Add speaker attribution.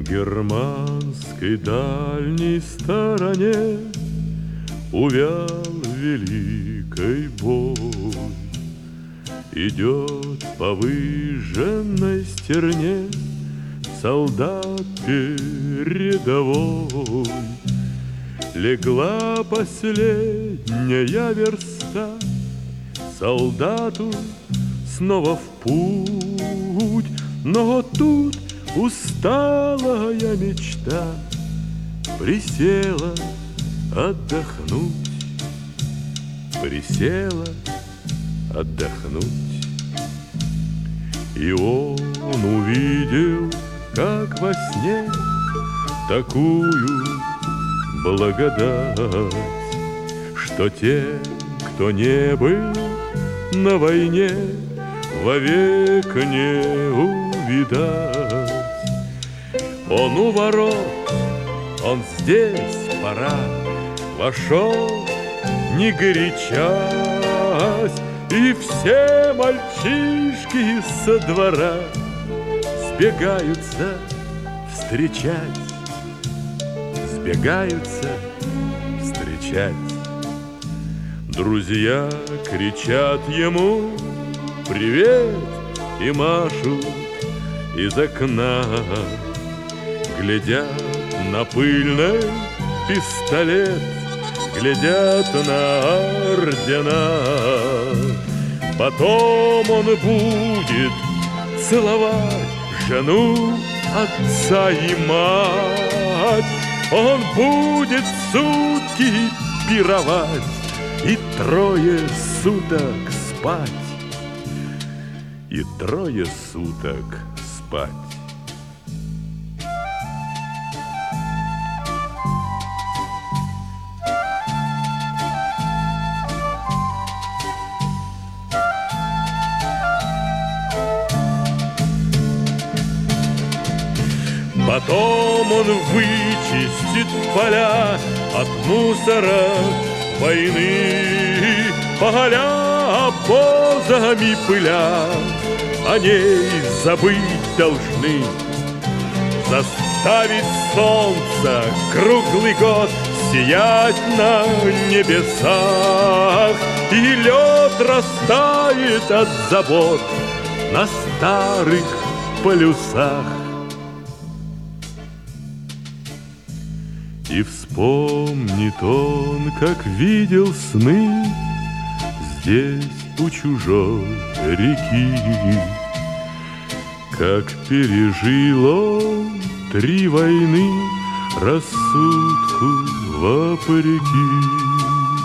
Speaker 1: германской дальней стороне увял великий бой. Идет по выжженной стерне солдат передовой. Легла последняя верста, солдату снова в путь. Но тут усталая мечта присела отдохнуть, присела отдохнуть. И он увидел, как во сне, такую благодать, что те, кто не был на войне, вовек не увидать. Он у ворот, он здесь, пора, вошел, не горячась, и все мальчишки со двора сбегаются встречать, сбегаются встречать. Друзья кричат ему привет и машут из окна, глядят на пыльный пистолет, глядят на ордена. Потом он будет целовать жену, отца и мать. Он будет сутки пировать и 3 суток спать, и 3 суток спать. Потом он вычистит поля от мусора войны, поля обозами пыля, о ней забыть должны. Заставить солнце круглый год сиять на небесах, и лед растает от забот на старых полюсах. И вспомнит он, как видел сны здесь у чужой реки, как пережил он 3 войны рассудку вопреки.